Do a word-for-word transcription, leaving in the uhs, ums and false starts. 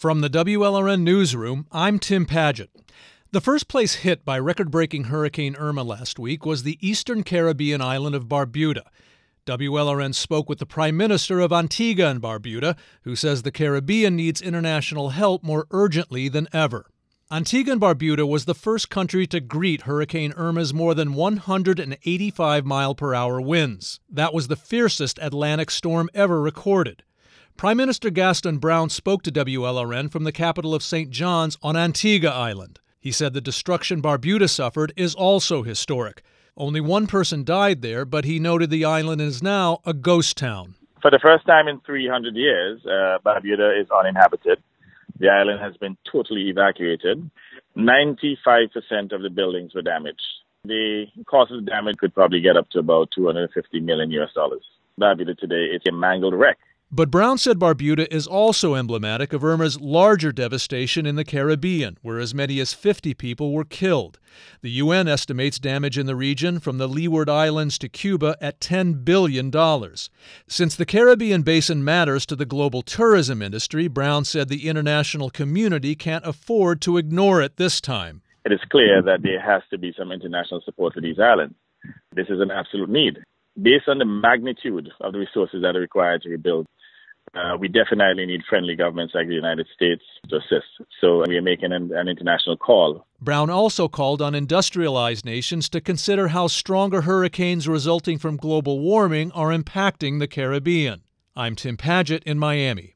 From the W L R N Newsroom, I'm Tim Padgett. The first place hit by record-breaking Hurricane Irma last week was the eastern Caribbean island of Barbuda. W L R N spoke with the Prime Minister of Antigua and Barbuda, who says the Caribbean needs international help more urgently than ever. Antigua and Barbuda was the first country to greet Hurricane Irma's more than one hundred eighty-five mile per hour winds. That was the fiercest Atlantic storm ever recorded. Prime Minister Gaston Browne spoke to W L R N from the capital of Saint John's on Antigua Island. He said the destruction Barbuda suffered is also historic. Only one person died there, but he noted the island is now a ghost town. For the first time in three hundred years, uh, Barbuda is uninhabited. The island has been totally evacuated. ninety-five percent of the buildings were damaged. The cost of the damage could probably get up to about two hundred fifty million U S dollars. Barbuda today is a mangled wreck. But Browne said Barbuda is also emblematic of Irma's larger devastation in the Caribbean, where as many as fifty people were killed. The U N estimates damage in the region from the Leeward Islands to Cuba at ten billion dollars. Since the Caribbean basin matters to the global tourism industry, Browne said the international community can't afford to ignore it this time. It is clear that there has to be some international support for these islands. This is an absolute need. Based on the magnitude of the resources that are required to rebuild, Uh, we definitely need friendly governments like the United States to assist. So we are making an, an international call. Browne also called on industrialized nations to consider how stronger hurricanes resulting from global warming are impacting the Caribbean. I'm Tim Padgett in Miami.